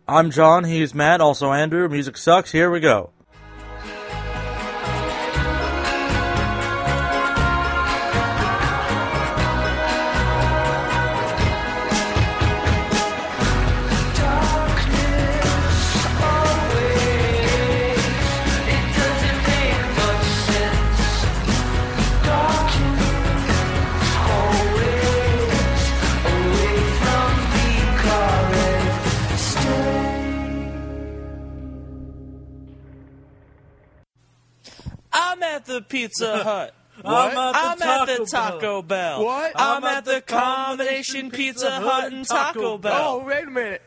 I'm John, he's Matt, also Andrew. Music sucks, here we go. I'm at the Pizza Hut. What? I'm at the Taco Bell. What? I'm at the combination Pizza Hut and Taco Bell. Oh, wait a minute.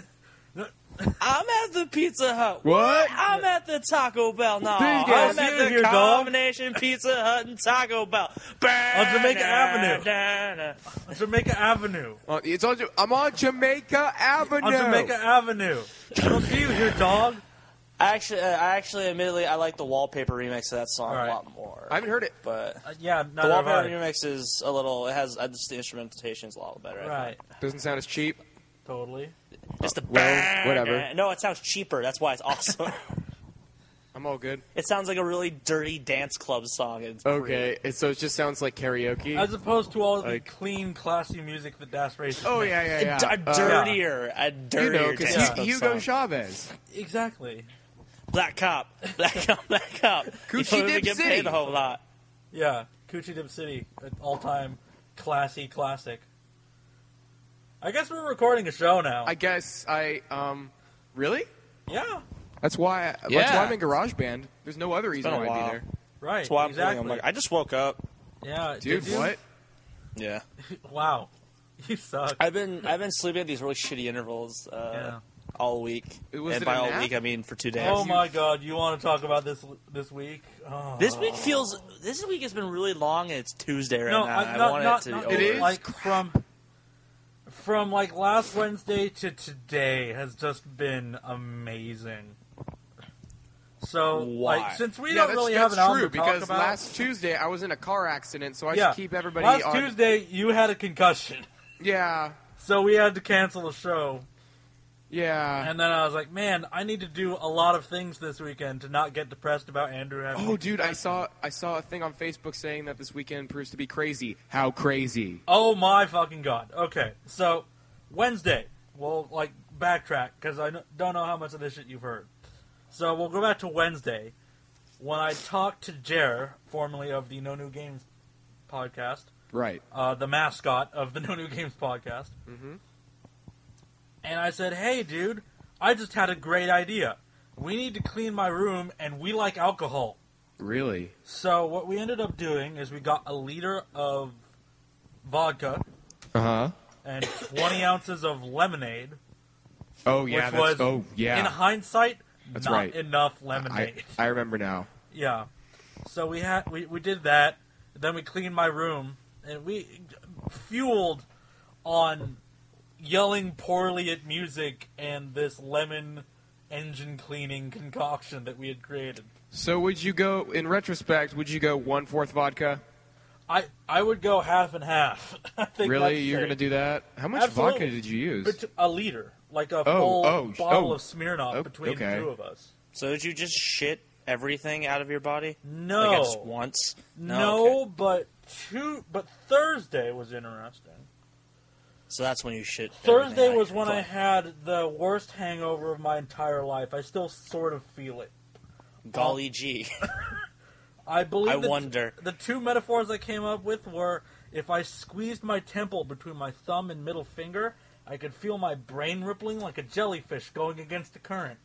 I'm at the Pizza Hut. What? I'm at the Taco Bell. No, Please I'm get at the here, dog. combination Pizza Hut and Taco Bell. On Jamaica Avenue. On Jamaica Avenue. It's on. I'm on Jamaica Avenue. On Jamaica Avenue. I don't see you here, dog. I actually, admittedly, I like the Wallpaper remix of that song Right. a lot more. I haven't heard it. But Yeah, the neither have Wallpaper I. remix is a little. It has just the instrumentation is a lot better. I Right. Doesn't sound as cheap. Totally. think. Just the Well, whatever. No, it sounds cheaper. That's why it's awesome. I'm all good. It sounds like a really dirty dance club song. It's Okay, so it just sounds like karaoke. As opposed to all the Like- clean, classy music that Das Race Oh yeah, A yeah. dirtier, a You dirtier know, because dance club Hugo song. Chavez. Exactly. Black cop, black cop, black cop. Coochie You totally Dip get City. paid a whole lot. Yeah. Coochie Dip City. An all-time classy classic. I guess we're recording a show now. I guess really? Yeah. That's why. That's Yeah. why I'm in GarageBand. There's no other reason been a why I'd while. be there. Right. That's why I'm exactly. feeling. I'm like, I just woke up. Yeah. Dude, did you? what? Yeah, Wow. You suck. I've been sleeping at these really shitty intervals Yeah. all week. Was And it by a all nap? week, I mean for 2 days. Oh my God! You want to talk about this week? Oh. This week has been really long, and it's Tuesday right No, now. I, I not, want not, it to not, be over. It is? like from like last Wednesday to today has just been amazing. So, Why? like, since we Yeah, don't that's, really that's have an album true to talk because about, last Tuesday I was in a car accident, so I yeah, should keep everybody last on. Tuesday you had a concussion, Yeah, so we had to cancel the show. yeah. And then I was like, man, I need to do a lot of things this weekend to not get depressed about Andrew having. Oh, dude, I saw a thing on Facebook saying that this weekend proves to be crazy. How crazy? Oh my fucking God. Okay, so Wednesday, we'll like backtrack because I don't know how much of this shit you've heard. So we'll go back to Wednesday when I talked to Jer, formerly of the No New Games podcast, Right. the mascot of the No New Games podcast. Mhm. And I said, hey, dude, I just had a great idea. We need to clean my room, and we like alcohol. Really? So what we ended up doing is we got a liter of vodka Uh huh. and 20 ounces of lemonade, Oh yeah. which That's. was, Oh yeah. in hindsight, That's not right. enough lemonade. I remember now. Yeah. So we did that. Then we cleaned my room, and we fueled on yelling poorly at music and this lemon engine cleaning concoction that we had created. So would you go? In retrospect, would you go 1/4 vodka? I would go half and half. I think Really? that's You're safe. gonna do that? How much Absolutely. vodka did you use? But a liter, like a full oh, bottle oh. of Smirnoff between Okay. the two of us. So did you just shit everything out of your body? No, Like just once? no, Okay. but Thursday was interesting. So that's when you shit. Thursday everything was out when your I butt. had the worst hangover of my entire life. I still sort of feel it. Golly gee. I believe I wonder. the two metaphors I came up with were if I squeezed my temple between my thumb and middle finger, I could feel my brain rippling like a jellyfish going against the current,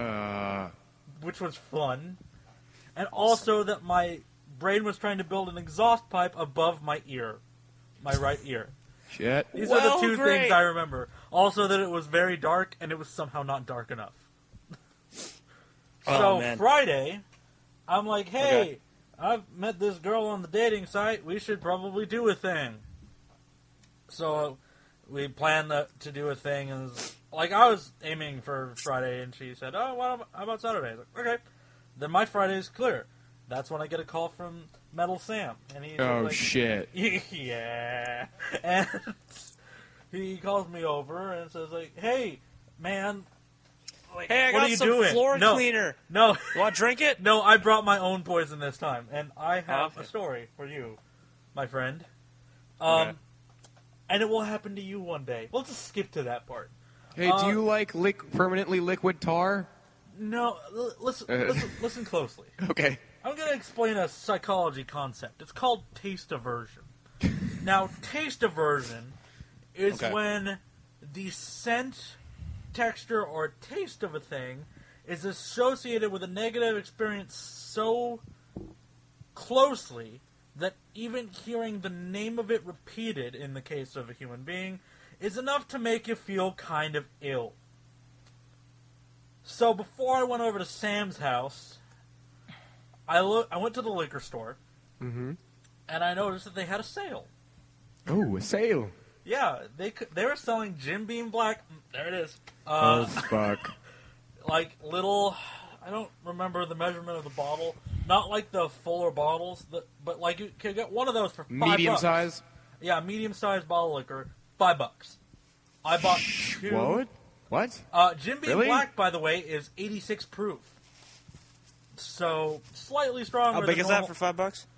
which was fun. And also that my brain was trying to build an exhaust pipe above my ear, my right ear. Shit. These Well, are the two great. things I remember. Also that it was very dark and it was somehow not dark enough. Oh, So man. Friday, I'm like, hey, Okay. I've met this girl on the dating site. We should probably do a thing. So we planned to do a thing, and like I was aiming for Friday, and she said, "Oh, well, how about Saturday?" I was like, "Okay." Then my Friday is clear. That's when I get a call from Metal Sam, and he's Oh like, shit. yeah, and he calls me over and says like, "Hey, man, Like, Hey, I what got are you some doing? floor No. cleaner. No. You want to drink it? No, I brought my own poison this time, and I have Okay. a story for you, my friend. Okay. And it will happen to you one day. We'll just skip to that part. Hey, do you like permanently liquid tar? No, listen closely. Okay. I'm going to explain a psychology concept. It's called taste aversion. Now, taste aversion is Okay. when the scent, texture, or taste of a thing is associated with a negative experience so closely that even hearing the name of it repeated, in the case of a human being, is enough to make you feel kind of ill. So before I went over to Sam's house, I went to the liquor store, and I noticed that they had a sale. Oh, a sale. Yeah, they were selling Jim Beam Black. There it is. Oh, fuck. Like little, I don't remember the measurement of the bottle. Not like the fuller bottles, but like you can get one of those for $5. Medium size? Yeah, medium-sized bottle of liquor, $5. I bought 2. What? Jim Beam Really? Black, by the way, is 86 proof. So slightly stronger. How big than is normal. that for $5?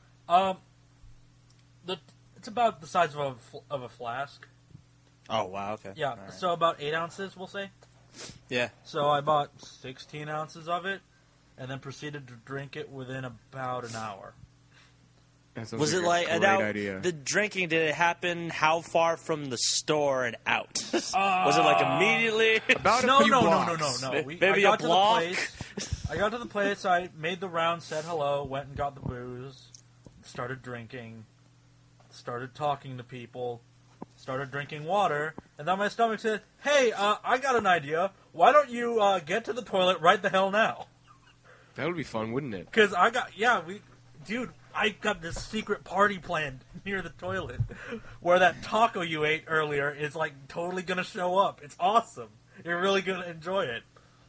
It's about the size of a flask. Oh wow, okay. Yeah, All right. so about 8 ounces, we'll say. Yeah. So I bought 16 ounces of it, and then proceeded to drink it within about an hour. That sounds Was it a like great now, idea. the drinking? Did it happen? How far from the store and out? Was it like immediately? About No, a few no, blocks. no. Maybe I got a to block? the place. I got to the place. I made the round, said hello, went and got the booze, started drinking, started talking to people, started drinking water, and then my stomach said, "Hey, I got an idea. Why don't you get to the toilet right the hell now?" That would be fun, wouldn't it? Because I got this secret party planned near the toilet where that taco you ate earlier is like totally gonna show up. It's awesome. You're really gonna enjoy it.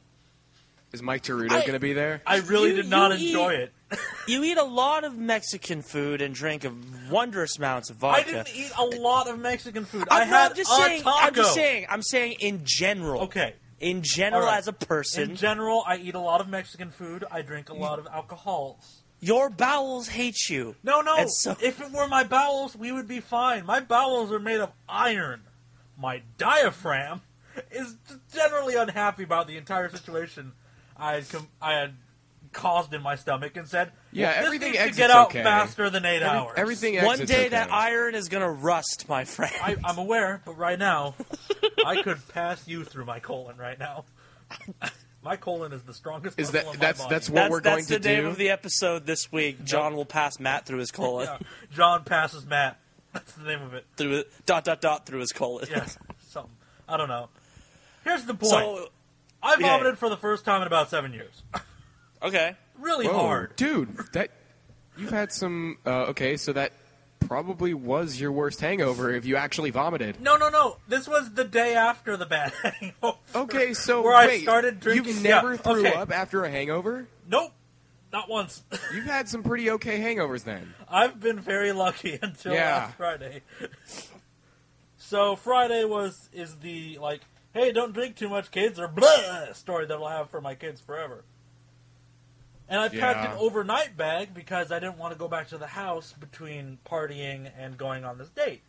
Is Mike Tarudo going to be there? I really You- did not you enjoy eat- it. You eat a lot of Mexican food and drink wondrous amounts of I vodka. didn't eat a lot of Mexican food. I I'm had not just a saying. taco. I'm saying in general. Okay. In general, All right. as a person, In general, I eat a lot of Mexican food. I drink a lot of alcohols. your bowels hate you. No. And so- If it were my bowels, we would be fine. My bowels are made of iron. My diaphragm is generally unhappy about the entire situation I had caused in my stomach and said, Yeah, this everything needs to exits get out okay. faster than 8 hours. Everything One exits day okay. that iron is gonna rust, my friend. I'm aware, but right now, I could pass you through my colon right now. My colon is the strongest Is muscle that in my that's body. that's what we're going that's to the name do? of the episode this week. John will pass Matt through his colon. Yeah. John passes Matt. That's the name of it. Through it, through his colon. Yeah, something. I don't know. Here's the point. So, I yeah. vomited for the first time in about 7 years. okay. Really Whoa, hard. dude. That you've had some. Okay, so that probably was your worst hangover if you actually vomited. No. This was the day after the bad hangover. Okay, so where wait, I started drinking. you've never Yeah, threw okay. up after a hangover? Nope, not once. You've had some pretty okay hangovers then. I've been very lucky until Yeah. last Friday. So Friday is the like, hey, don't drink too much, kids, or blah story that I'll have for my kids forever. And I packed Yeah. an overnight bag because I didn't want to go back to the house between partying and going on this date.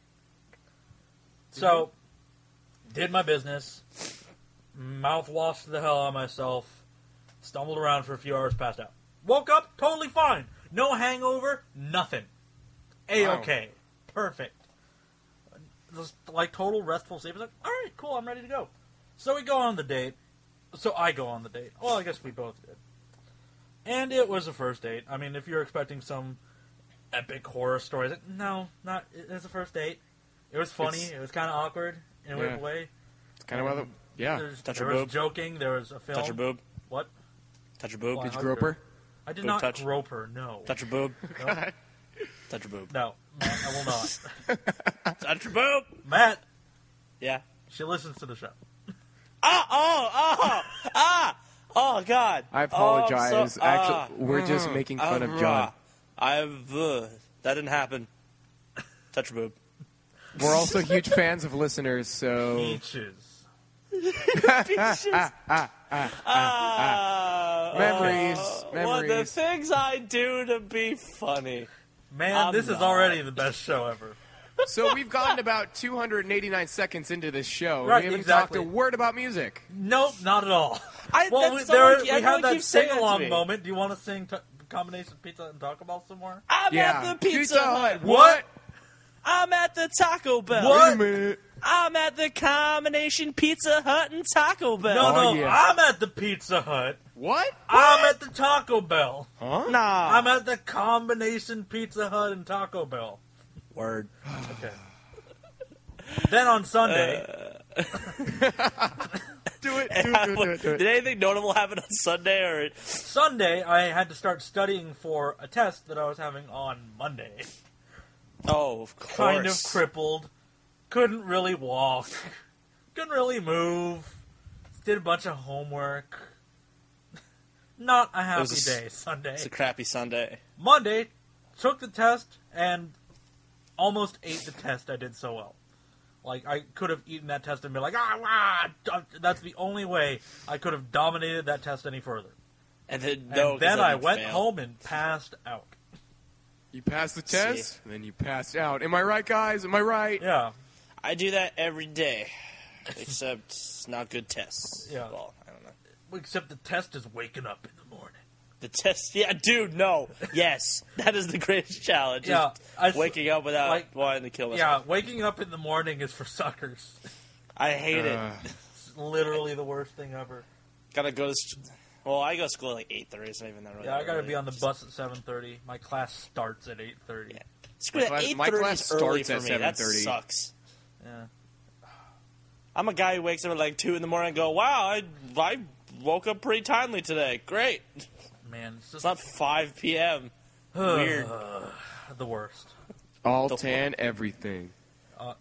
So, did my business, mouthwashed the hell out of myself, stumbled around for a few hours, passed out. Woke up, totally fine. No hangover, nothing. A-okay. Perfect. Just like total restful sleep. It's like, alright, cool, I'm ready to go. So we go on the date. So I go on the date. Well, I guess we both did. And it was a first date. I mean, if you're expecting some epic horror story, it's like, no, not. It's a first date. It was funny. It was kind of awkward in a Yeah. weird way. It's kind of why the yeah. Touch there your was boob. joking. There was a film. Touch your boob. What? Touch your boob. Why? Did you How grope dare- her? I did Boob not touch? grope her. No. Touch your boob. No. Touch your boob. No, Matt, I will not. Touch your boob. Matt, Yeah. she listens to the show. Oh, God. I Oh, apologize. so- Actually, we're just making fun of John. That didn't happen. Touch your boob. We're also huge fans of listeners, so Peaches. Memories. What the things I do to be funny. Man, this is already the best show ever. So we've gotten about 289 seconds into this show. Right, we haven't exactly. talked a word about music. Nope, not at all. Well, we everyone had that keeps saying that to sing-along me. moment. Do you want to sing combination pizza and Taco Bell some more? I'm Yeah. at the Pizza Hut. What? I'm at the Taco Bell. What? Wait a minute. I'm at the combination Pizza Hut and Taco Bell. No, yeah. I'm at the Pizza Hut. What? I'm at the Taco Bell. Huh? Nah. I'm at the combination Pizza Hut and Taco Bell. Word. Okay. Then on Sunday, Do it. Did anything notable happen on Sunday? Or I had to start studying for a test that I was having on Monday. Oh, of course. Kind of crippled. Couldn't really walk. Couldn't really move. Did a bunch of homework. Not a happy day, Sunday. It's a crappy Sunday. Monday, took the test and almost ate the test. I did so well. Like, I could have eaten that test and been like, that's the only way I could have dominated that test any further. And then I went home and passed out. You passed the test, and then you passed out. Am I right, guys? Am I right? Yeah. I do that every day, except it's not good tests. Yeah. Well, I don't know. Except the test is waking up in the morning. The test, yeah, dude, no. Yes, that is the greatest challenge. Yeah, is waking up without wanting to kill myself. Yeah, waking up in the morning is for suckers. I hate it. It's literally the worst thing ever. Gotta go to well, I go to school at like 8:30. It's not even that really. Yeah, I gotta early. be on the bus at 7:30. My class starts at 8:30. Yeah. Screw that. My 8:30 class is early starts for at me. That 7:30. sucks. Yeah. I'm a guy who wakes up at like 2 in the morning and go, wow, I woke up pretty timely today. Great. Man, it's It's just not 5 p.m. Weird. the worst. All tan, everything. Yeah.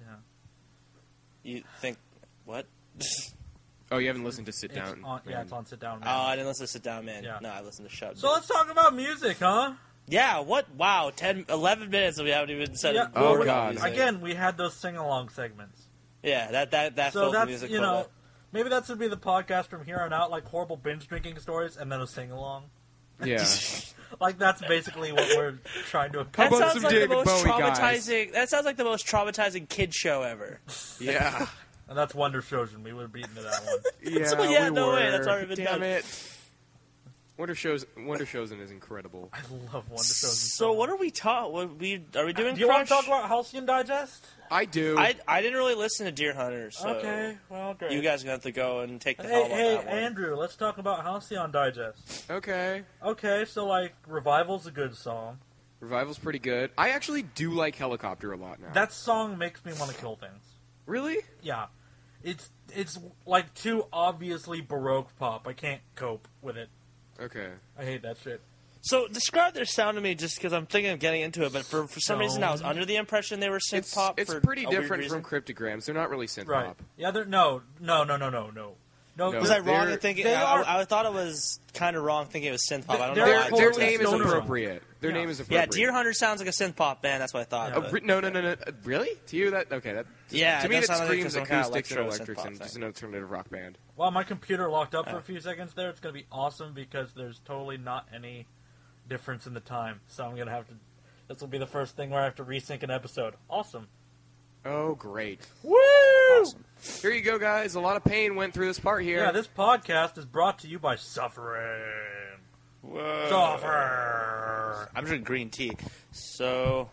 You think, what? Oh, you haven't listened to Sit It's Down. on, Man. it's on Sit Down. Oh, Man. I didn't listen to Sit Down Man. Yeah. No, I listened to Shut So let's talk about music, huh? Yeah, what? Wow, 11 minutes and we haven't even said Yeah. a word about God. music. Again, we had those sing-along segments. Yeah, that So filled the that's, music you quota. know, maybe that should be the podcast from here on out, like horrible binge drinking stories and then a sing-along. Yeah. Like, that's basically what we're trying to How That about accomplish. sounds some like the David most Bowie guys? traumatizing. That sounds like the most traumatizing kid show ever. Yeah. And that's Wonder Shoshin. We would have beaten to that one. Yeah, Yeah, we no way, were. that's already been Damn done. it. Wonder Chosen is incredible. I love Wonder Shoshin. So what are we talking? Are we doing? Do you want Crush? to talk about Halcyon Digest? I do. I didn't really listen to Deer Hunter, so Okay, well, great. you guys are gonna have to go and take the helm on Hey, that one. Andrew, let's talk about Halcyon Digest. Okay. Okay, so, like, Revival's a good song. Revival's pretty good. I actually do like Helicopter a lot now. That song makes me want to kill things. Really? Yeah. It's like too obviously Baroque pop. I can't cope with it. Okay. I hate that shit. So describe their sound to me, just because I'm thinking of getting into it. But for some reason, I was Stone. under the impression they were synth It's pop. it's for pretty a weird different reason. from Cryptograms. They're not really synth Right. pop. Yeah, no. No, No, Was I wrong they're- in thinking? they are- I thought it was kind of wrong thinking it was synth pop. I don't know They're why. Their totally name is stoner. appropriate. Their Yeah. name is Yeah, appropriate. Deer Hunter sounds like a synth pop band. That's what I thought. Yeah. but- No. Really? To you, that okay? That Yeah, To it me, does that sound like screams some kind of acoustics and electro synth electrics pop and just thing. an alternative rock band. Well, my computer locked up for a few seconds there. It's going to be awesome because there's totally not any difference in the time. So I'm going to have to... This will be the first thing where I have to resync an episode. Awesome. Oh, great! Woo! Awesome. Here you go, guys. A lot of pain went through this part here. Yeah, this podcast is brought to you by Suffering. Whoa. Suffer. I'm drinking green tea. So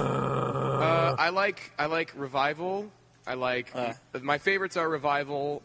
I like Revival. I like my favorites are Revival,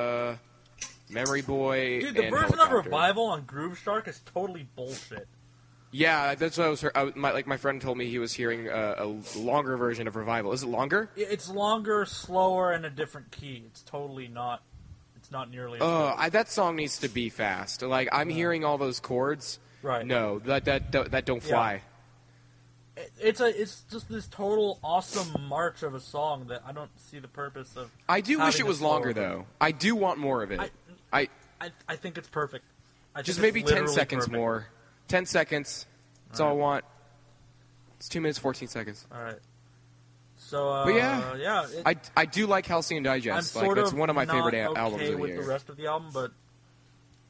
Memory Boy, Dude, the and version of Helicopter. Revival on Groove Shark is totally bullshit. Yeah, that's what my friend told me he was hearing a longer version of Revival. Is it longer? It's longer, slower, and a different key. It's totally not... It's not nearly as good. That song needs to be fast. Like I'm hearing all those chords. Right. No, that don't fly. It's just this total awesome march of a song that I don't see the purpose of. I do wish having it a was longer slower though. I do want more of it. I I think it's perfect. I think just it's maybe 10 literally seconds perfect. more. 10 seconds. That's all I want. It's 2 minutes 14 seconds. All right. So, But yeah, it, I do like Halcyon I'm Digest. sort Like it's one of my not favorite okay albums of the with year. the rest of the album, but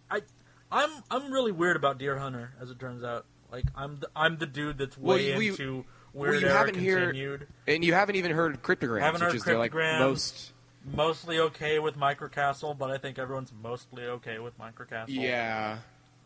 I'm really weird about Deer Hunter, as it turns out. Like I'm the dude that's way into Weird Era Continued. And you haven't even heard Cryptograms. Haven't heard which is they're, like, Cryptograms. Mostly okay with Microcastle, but I think everyone's mostly okay with Microcastle. Yeah.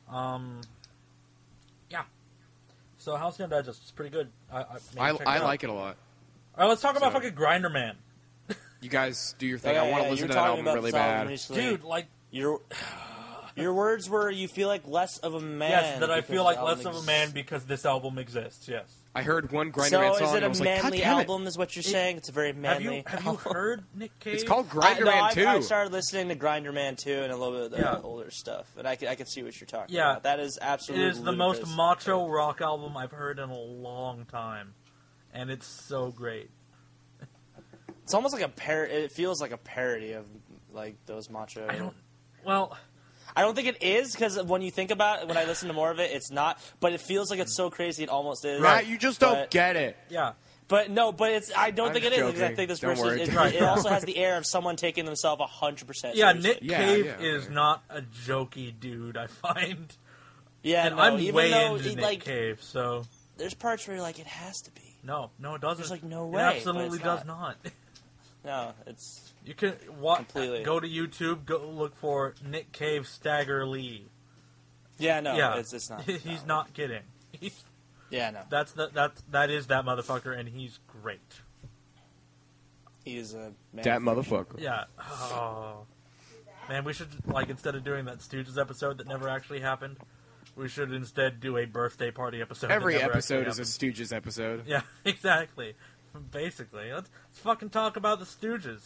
Yeah. So Halcyon Digest is pretty good. I like it a lot. All right, let's talk about fucking Grinder Man. You guys do your thing. Yeah, I want to listen to that album really bad. Recently. Dude, like... Your words were, you feel like less of a man. Yes, that I feel like less of a man because this album exists, yes. I heard one Grinder Man song So is it and I was a like, manly God damn it. album is what you're saying? It's a very manly Have you heard Nick Cave? It's called Grinder Man 2. I started listening to Grinder Man 2 and a little bit of the older stuff, and I can see what you're talking about. That is absolutely It is the most macho rock album I've heard in a long time, and it's so great. It's almost like it feels like a parody of like those macho. I don't think it is, because when you think about it, when I listen to more of it, it's not. But it feels like it's so crazy it almost is. Right, you just don't get it. Yeah. But no, but I don't think it is, because I joking. think this Don't person worry. it also has the air of someone taking themselves 100% Yeah, seriously. Nick Cave is not a jokey dude, I find. Yeah, and no, I'm even way though into Nick Cave, so... There's parts where you're like, it has to be. No, it doesn't. There's like no way. It absolutely does not. No, it's... You can completely. Go to YouTube, go look for Nick Cave Stagger Lee. Yeah, no, it's not. He's not kidding. Yeah, no. That is that motherfucker, and he's great. He's a man. That motherfucker. Yeah. Oh. Man, we should, like, instead of doing that Stooges episode that never actually happened, we should instead do a birthday party episode. Every that never episode actually is a Stooges episode. Yeah, exactly. Basically. Let's fucking talk about the Stooges.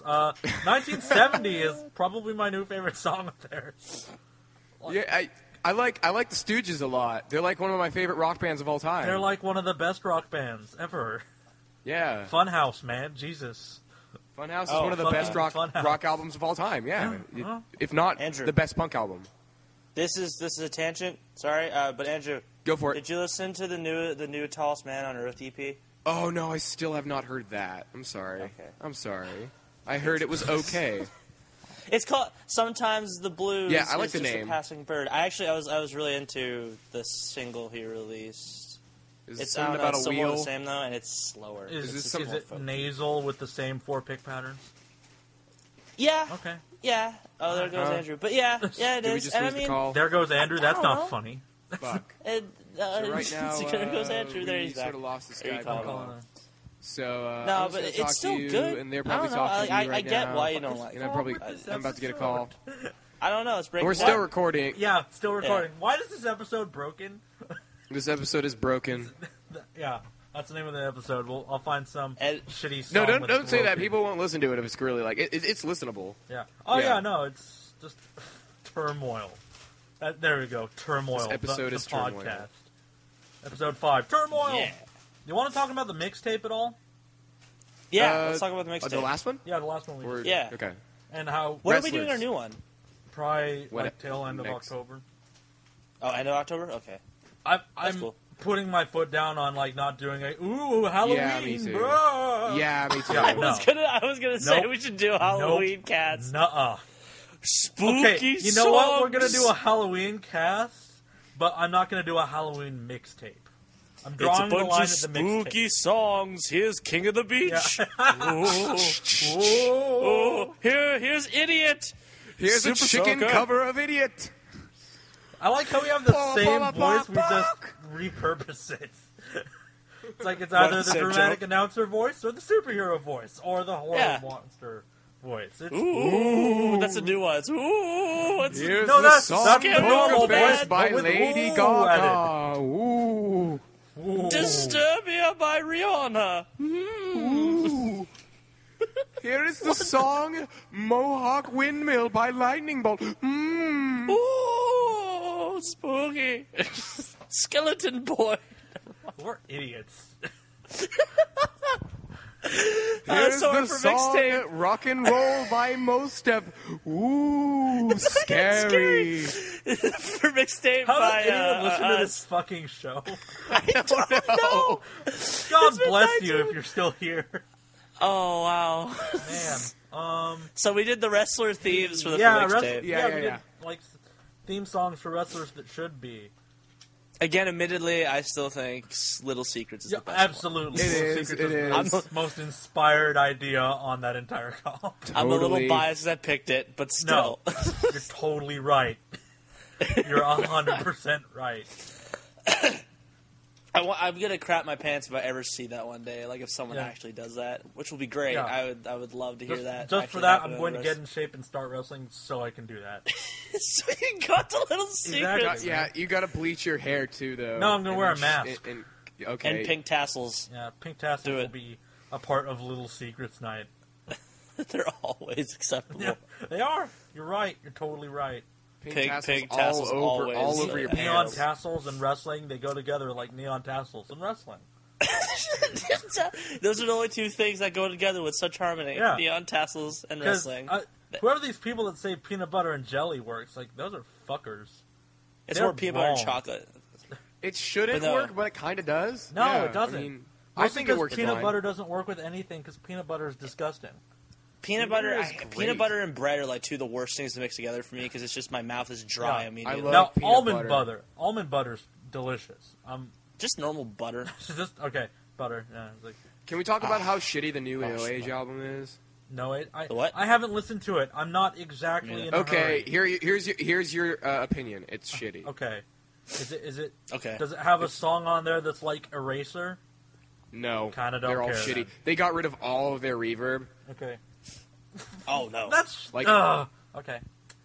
1970 is probably my new favorite song of theirs. Yeah, I like the Stooges a lot. They're like one of my favorite rock bands of all time. They're like one of the best rock bands ever. Yeah. Funhouse, man. Jesus. Funhouse is one of the best rock albums of all time. Yeah. If not Andrew. the best punk album. This is a tangent. Sorry, but Andrew, go for it. Did you listen to the new Tallest Man on Earth EP? Oh no, I still have not heard that. I'm sorry. Okay. I'm sorry. I heard it was okay. It's called Sometimes the Blues. Yeah, I like is the just name. A passing bird. I was really into the single he released. It's something about it's a wheel. The same though, and it's slower. Is it nasal with the same 4-pick pattern? Yeah. Okay. Yeah. Oh, there goes Andrew. But yeah, it Did we is. just And lose the call? There goes Andrew. That's don't not know. funny. Fuck. And, So right now, there goes Andrew. There we he's back. sort of lost the There you Skype call call. him. So No, I'm just but gonna it's talk still to you, good. and they're I probably don't know. talking to you right I get now. why you don't like And it. I'm about to get a call. I don't know. It's breaking. We're still recording. Yeah, still recording. Why is this episode broken? This episode is broken. Yeah, that's the name of the episode. I'll find some shitty song. No, don't that's say that. broken. People won't listen to it if it's really like it's listenable. Yeah. Oh Yeah. yeah, no, it's just turmoil. There we go, turmoil. This episode the is Turmoil. podcast. Episode 5, turmoil. Yeah. You want to talk about the mixtape at all? Yeah, let's talk about the mixtape. The last one? Yeah, the last one we Or- did. Yeah. Okay. And how When are we doing Wrestlers. our new one? probably When like tail end of next? October. Oh, end of October. Okay. I'm cool. putting my foot down on like not doing Halloween, Yeah, me too. bro. Yeah, me too. Yeah, I no. was gonna say Nope. we should do Halloween cats. Nuh-uh. Spooky Okay, you know what? We're gonna songs. do a Halloween cast, but I'm not gonna do a Halloween mixtape. I'm It's a drawing the bunch line of at the spooky mixtape. songs. Here's King of the Beach. Yeah. Oh, here's Idiot. Here's a Super chicken Soaker. cover of Idiot. I like how we have the Bah, same bah, voice. bah, We bah. just repurpose it. It's like it's either the same dramatic joke? announcer voice or the superhero voice or the horror Yeah. monster voice. It's, Ooh, that's a new one. It's, ooh, it's, Here's No, the that's- song that's the Poker normal Face voice, by but with Lady ooh Gaga. Ooh. ooh. Disturbia by Rihanna. Ooh. Here is the song Mohawk Windmill by Lightning Bolt. Mmm. Ooh, spooky. Skeleton Boy. We're idiots. Here's so the for song mixtape. Rock and Roll by Mostep. Ooh, scary. For mixtape How by does anyone listen to us. this fucking show? I don't know. God been bless you 19 if you're still here. Oh, wow. Man. So we did the wrestler themes for the Yeah, mixtape. Yeah, we yeah. did like theme songs for wrestlers that should be. Again, admittedly, I still think Little Secrets is the best absolutely. one. It is the most inspired idea on that entire column. Totally. I'm a little biased because I picked it, but still. No, you're totally right. You're 100% right. I'm gonna crap my pants if I ever see that one day. Like if someone actually does that, which will be great. Yeah. I would love to hear that. Just for that, I'm going to get in shape and start wrestling so I can do that. So you got the Little Secrets. Exactly. Yeah, you got to bleach your hair too, though. No, I'm going to wear a mask. Okay. And pink tassels. Yeah, pink tassels will be a part of Little Secrets night. They're always acceptable. Yeah, they are. You're right. You're totally right. Pink tassels all over your neon pants. tassels and wrestling, they go together like neon tassels and wrestling. Those are the only two things that go together with such harmony. Yeah. Neon tassels and wrestling. Whoever these people that say peanut butter and jelly works, like, those are fuckers. It's more peanut butter and chocolate. It shouldn't work, but it kind of does. No, yeah, it doesn't. I mean, I think it works peanut fine. butter doesn't work with anything because peanut butter is disgusting. Peanut butter and bread are like two of the worst things to mix together for me because it's just my mouth is dry immediately. I love almond butter. Almond butter's delicious. Just normal butter. Just okay, butter. Yeah, it's like, can we talk about how shitty the new No Age album is? No, what? I haven't listened to it. I'm not exactly in a hurry. Here's your opinion. It's shitty. Okay. Is it okay? Does it have a song on there that's like Eraser? No, kind of don't they're all care, shitty. then. They got rid of all of their reverb. Okay. Oh no, that's like okay.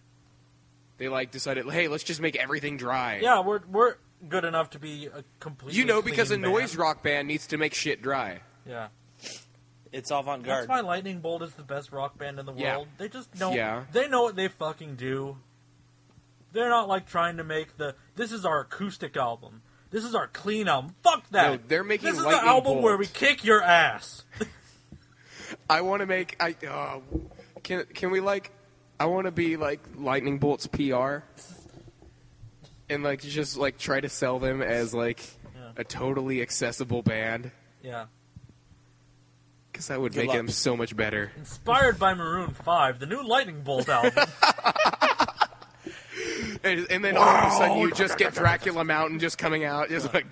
They decided, hey, let's just make everything dry. Yeah, we're good enough to be a completely because a clean noise band. rock band needs to make shit dry. Yeah. It's avant-garde. That's why Lightning Bolt is the best rock band in the world. Yeah. They just know. Yeah. They know what they fucking do. They're not like trying to make this is our acoustic album. This is our clean album. Fuck that. No, they're making This is Lightning the album Bolt. where we kick your ass. I want to make. Can we I want to be like Lightning Bolt's PR, and just try to sell them as a totally accessible band. Yeah. Because that would Good make luck. them so much better. Inspired by Maroon 5, the new Lightning Bolt album. And then all of a sudden you just get Dracula Mountain just coming out, just like.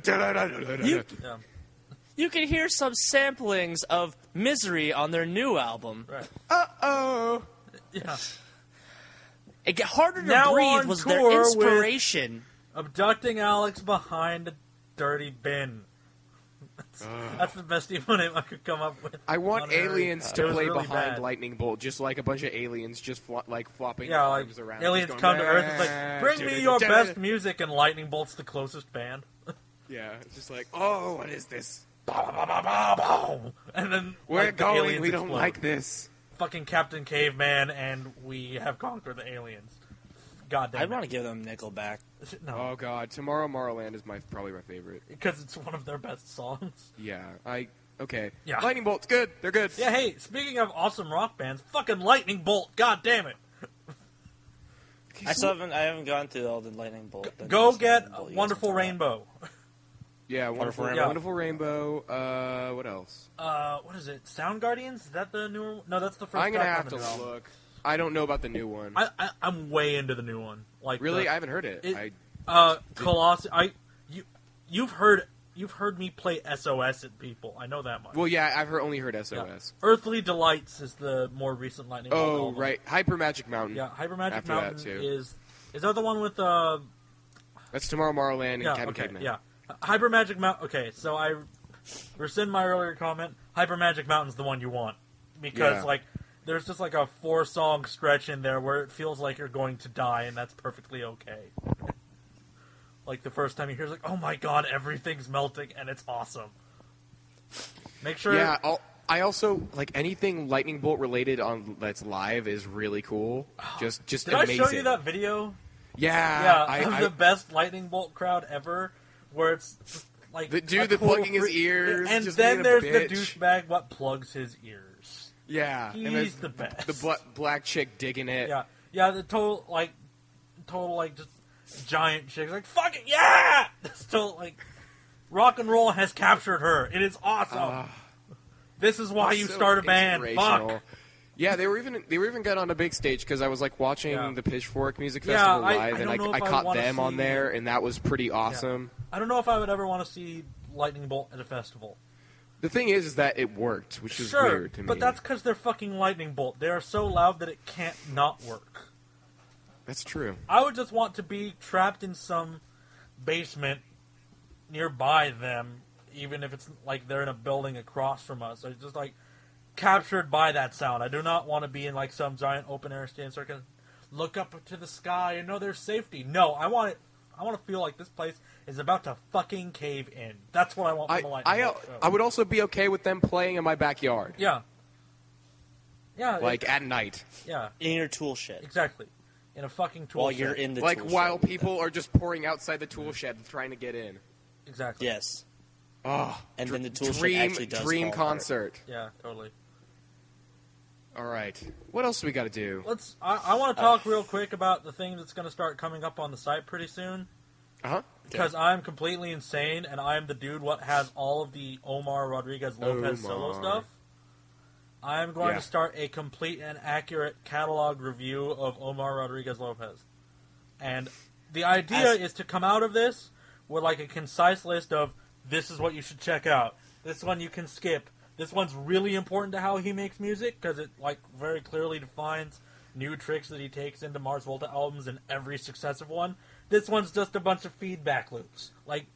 You can hear some samplings of Misery on their new album. Right. Uh-oh. Yeah. It get harder to Now breathe on was their tour with- inspiration. Abducting Alex behind a dirty bin. That's the best emo name I could come up with. I want aliens to play really behind bad. Lightning Bolt, just like a bunch of aliens just flopping Yeah, like arms around. aliens just come going, to Earth. It's like, bring me your best music, and Lightning Bolt's the closest band. Yeah, it's just like, oh, what is this? And then We're the going. aliens We don't explode. like this. Fucking Captain Caveman, and we have conquered the aliens. God damn I it. want to give them Nickelback. No, Oh God, Tomorrowland is probably my favorite. because it's one of their best songs. Yeah, okay. Yeah. Lightning Bolt's good. They're good. Yeah, hey, speaking of awesome rock bands, fucking Lightning Bolt, god damn it. I haven't gone through all the Lightning Bolt. Go get Lightning Bolt. You guys Wonderful can talk Rainbow. Yeah, Wonderful Rainbow. Wonderful Rainbow. What else? What is it? Sound Guardians? Is that the newer? No, that's the first. I'm gonna track have on to the new album. look. I don't know about the new one. I'm way into the new one. Like Really, I haven't heard it. Colossus. You've heard me play SOS at people. I know that much. Well, yeah, I've only heard SOS. Yeah. Earthly Delights is the more recent Lightning Bolt Oh, album. right. Hyper Magic Mountain. Yeah, Hyper Magic After that, Mountain too. is that the one with That's Tomorrowland and yeah, Captain okay, Caveman. yeah. Hyper Magic Mountain. Okay, so I rescind my earlier comment. Hyper Magic Mountain's the one you want because Yeah. there's just a 4-song stretch in there where it feels like you're going to die, and that's perfectly okay. Like the first time you hear, it's like, oh my god, everything's melting, and it's awesome. Make sure. Yeah, I also like anything Lightning Bolt related on that's live is really cool. Just Did amazing. I show you that video? Yeah, of the best Lightning Bolt crowd ever, where it's just like The dude a that total plugging his freak- ears, and just then being a there's bitch. the douchebag what plugs his ears. Yeah, and He's there's the best. The black chick digging it. Yeah, the total just giant chick like fucking yeah. Still rock and roll has captured her. It is awesome. This is why you So start a band. inspirational. Fuck. Yeah, they were even good on a big stage because I was like watching the Pitchfork Music Festival live, and I caught them on there, and that was pretty awesome. Yeah. I don't know if I would ever want to see Lightning Bolt at a festival. The thing is that it worked, which is weird to me. But that's because they're fucking Lightning Bolt. They are so loud that it can't not work. That's true. I would just want to be trapped in some basement nearby them, even if it's like they're in a building across from us. Or just like captured by that sound. I do not want to be in like some giant open air stand so I can look up to the sky and know there's safety. No, I want to feel like this place is about to fucking cave in. That's what I want from the Lightning Bolt show. I would also be okay with them playing in my backyard. Yeah. Yeah. Like at night. Yeah. In your tool shed. Exactly. In a fucking tool while shed. You're in the like tool while shed. people are just pouring outside the tool shed trying to get in. Exactly. Yes. Oh. And then the tool shed actually does dream fall concert. apart. Yeah, totally. All right. What else do we got to do? I want to talk real quick about the thing that's going to start coming up on the site pretty soon. Uh-huh. Because I'm completely insane, and I'm the dude what has all of the Omar Rodriguez Lopez solo stuff. I'm going to start a complete and accurate catalog review of Omar Rodriguez Lopez. And the idea is to come out of this with like a concise list of this is what you should check out. This one you can skip. This one's really important to how he makes music because it like very clearly defines new tricks that he takes into Mars Volta albums in every successive one. This one's just a bunch of feedback loops. Like,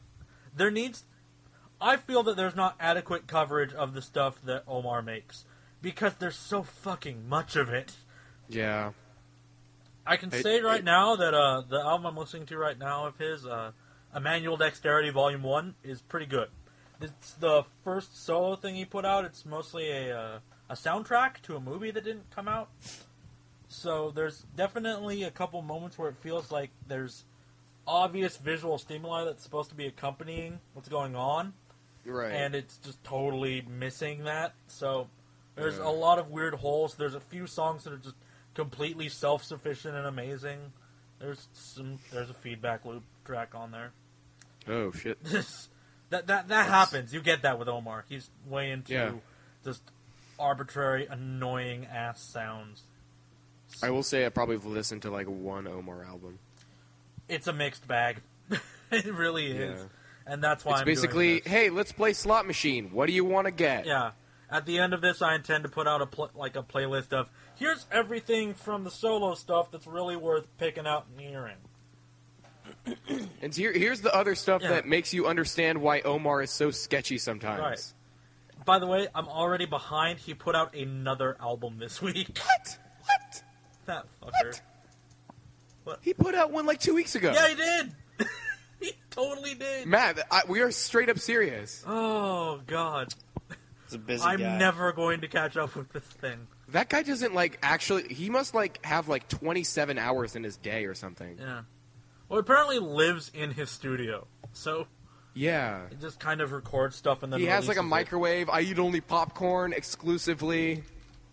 I feel that there's not adequate coverage of the stuff that Omar makes because there's so fucking much of it. Yeah. I can say right now that the album I'm listening to right now of his, Emmanuel Dexterity Volume 1, is pretty good. It's the first solo thing he put out. It's mostly a soundtrack to a movie that didn't come out. So there's definitely a couple moments where it feels like there's obvious visual stimuli that's supposed to be accompanying what's going on. Right. And it's just totally missing that. So there's a lot of weird holes. There's a few songs that are just completely self-sufficient and amazing. There's a feedback loop track on there. Oh shit. That happens. You get that with Omar. He's way into just arbitrary, annoying ass sounds. I will say I probably listened to like one Omar album. It's a mixed bag. It really is. Yeah. And that's why it's basically, hey, let's play slot machine. What do you want to get? Yeah. At the end of this, I intend to put out a playlist of here's everything from the solo stuff that's really worth picking out and hearing. And here's the other stuff that makes you understand why Omar is so sketchy sometimes. Right. By the way, I'm already behind. He put out another album this week. What? That fucker. What? He put out one like 2 weeks ago. Yeah, he did. He totally did. Matt, we are straight up serious. Oh, God. He's a busy guy. I'm never going to catch up with this thing. That guy doesn't he must have 27 hours in his day or something. Yeah. Well, he apparently lives in his studio. So yeah, he just kind of records stuff and then he has like a microwave. I eat only popcorn exclusively.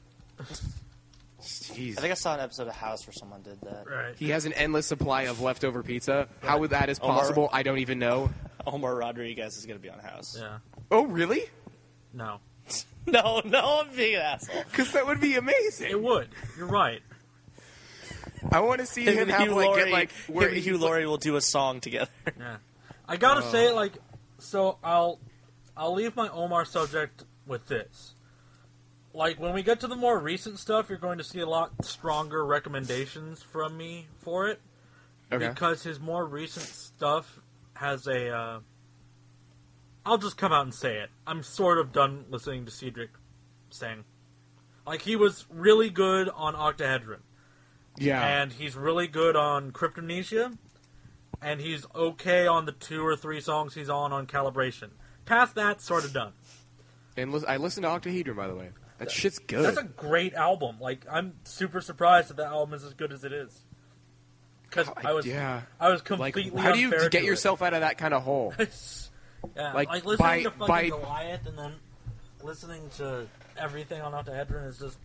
Jeez. I think I saw an episode of House where someone did that. Right. He has an endless supply of leftover pizza. Right. How that is possible, I don't even know. Omar Rodriguez is going to be on House. Yeah. Oh, really? No. No, I'm being an asshole. Because that would be amazing. It would. You're right. I want to see him have where Hugh Laurie will do a song together. Yeah. I gotta say, so I'll leave my Omar subject with this. Like, when we get to the more recent stuff, you're going to see a lot stronger recommendations from me for it. Okay. Because his more recent stuff has a, I'll just come out and say it. I'm sort of done listening to Cedric sing. Like, he was really good on Octahedron. Yeah. And he's really good on Cryptomnesia. And he's okay on the 2 or 3 songs he's on Calibration. Past that, sort of done. And I listened to Octahedron, by the way. That shit's good. That's a great album. Like, I'm super surprised that album is as good as it is. Because I was completely how do you unfair get to yourself out of that kind of hole? Yeah, like listening to fucking Goliath and then listening to everything on Octahedron is just...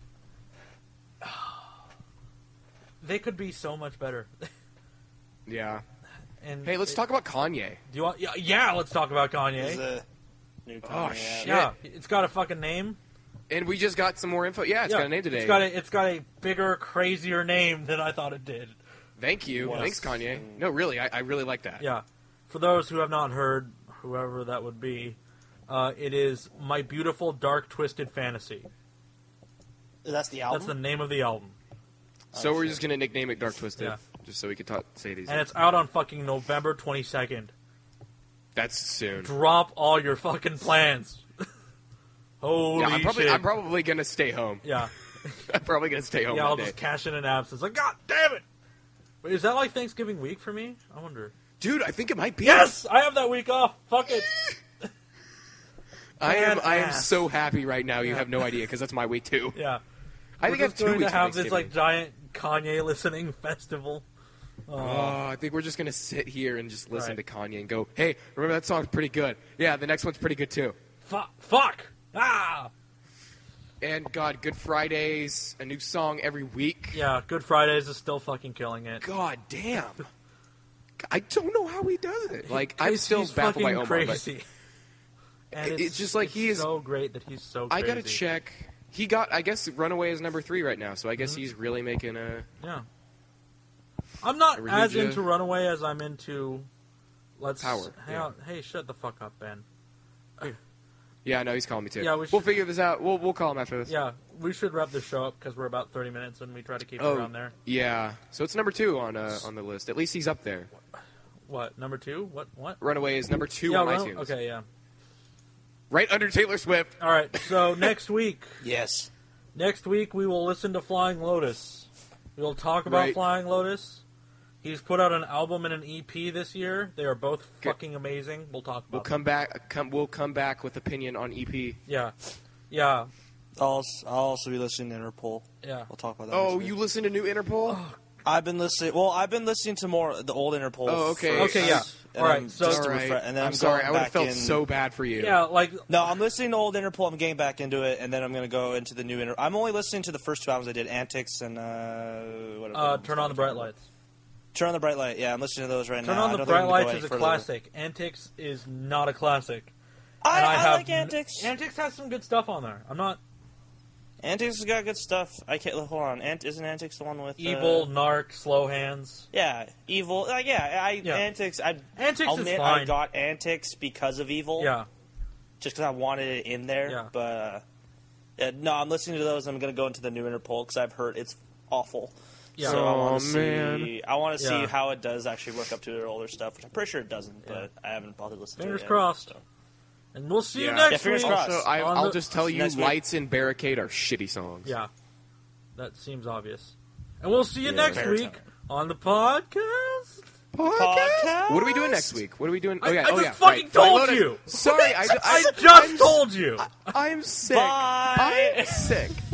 They could be so much better. Yeah. And hey, let's talk about Kanye. Do you want? Yeah, let's talk about Kanye. There's a new Kanye oh shit! Yeah, it's got a fucking name. And we just got some more info. Yeah, it's got a name today. It's got a bigger, crazier name than I thought it did. Thank you. Yes. Thanks, Kanye. No, really, I really like that. Yeah. For those who have not heard, whoever that would be, it is My Beautiful Dark Twisted Fantasy. That's the album? That's the name of the album. So we're just going to nickname it Dark Twisted, just so we can say these. And it's out on fucking November 22nd. That's soon. Drop all your fucking plans. Holy shit. I'm probably going to stay home. Yeah. I'm probably going to stay home I'll just cash in an absence. Like, God damn it! Wait, is that like Thanksgiving week for me? I wonder. Dude, I think it might be. Yes! I have that week off. Fuck it. I am so happy right now. You have no idea, because that's my week too. Yeah. I think I have 2 weeks to have this like giant Kanye listening festival. I think we're just going to sit here and just listen to Kanye and go, hey, remember that song's pretty good. Yeah, the next one's pretty good too. Fuck! Ah! And God, Good Fridays, a new song every week. Yeah, Good Fridays is still fucking killing it. God damn. I don't know how he does it. Like, I'm still baffled by Omar. Crazy. And it's just like he is so great that he's so crazy. I gotta check. He got, I guess, Runaway is number 3 right now, so I guess he's really making a... Yeah. I'm not as into Runaway as I'm into... Power. Hey, shut the fuck up, Ben. Yeah, no, he's calling me too. Yeah, we'll figure this out. We'll call him after this. Yeah, we should wrap the show up because we're about 30 minutes and we try to keep it around there. Yeah, so it's number 2 on the list. At least he's up there. What, number 2? What? Runaway is number 2 on iTunes. Okay, yeah. Right under Taylor Swift. All right, so next week. Yes. Next week we will listen to Flying Lotus. We will talk about Flying Lotus. He's put out an album and an EP this year. They are both fucking amazing. We'll talk about them. We'll come back with opinion on EP. Yeah. I'll also be listening to Interpol. Yeah. We'll talk about that. Oh, you listen to new Interpol? I've been listening to more the old Interpol. Oh, okay. Okay, yeah. All right. So, and then I'm sorry. I would have felt so bad for you. Yeah, No, I'm listening to old Interpol. I'm getting back into it, and then I'm going to go into the new Interpol. I'm only listening to the first 2 albums I did, Antics and Turn on the Bright Lights. Turn on the Bright Light. Yeah, I'm listening to those right now. Turn on the Bright Lights is a classic. Antics is not a classic. I like Antics. Antics has some good stuff on there. I'm not. Antics has got good stuff. I can't hold on. Isn't Antics the one with Evil, Narc, Slow Hands? Yeah, Evil. Antics. Antics I'll is admit fine. I got Antics because of Evil. Yeah. Just because I wanted it in there. Yeah. But no, I'm listening to those. I'm going to go into the new Interpol because I've heard it's awful. Yeah. So I want to see how it does actually work up to their older stuff, which I'm pretty sure it doesn't, but I haven't bothered listening to it. Fingers crossed. So. And we'll see you next week. Also, I'll just tell you, Lights and Barricade are shitty songs. Yeah. That seems obvious. And we'll see you next week on the podcast. What are we doing next week? What are we doing? I just fucking told you. Sorry, I just told you. I'm sick. Bye. I'm sick.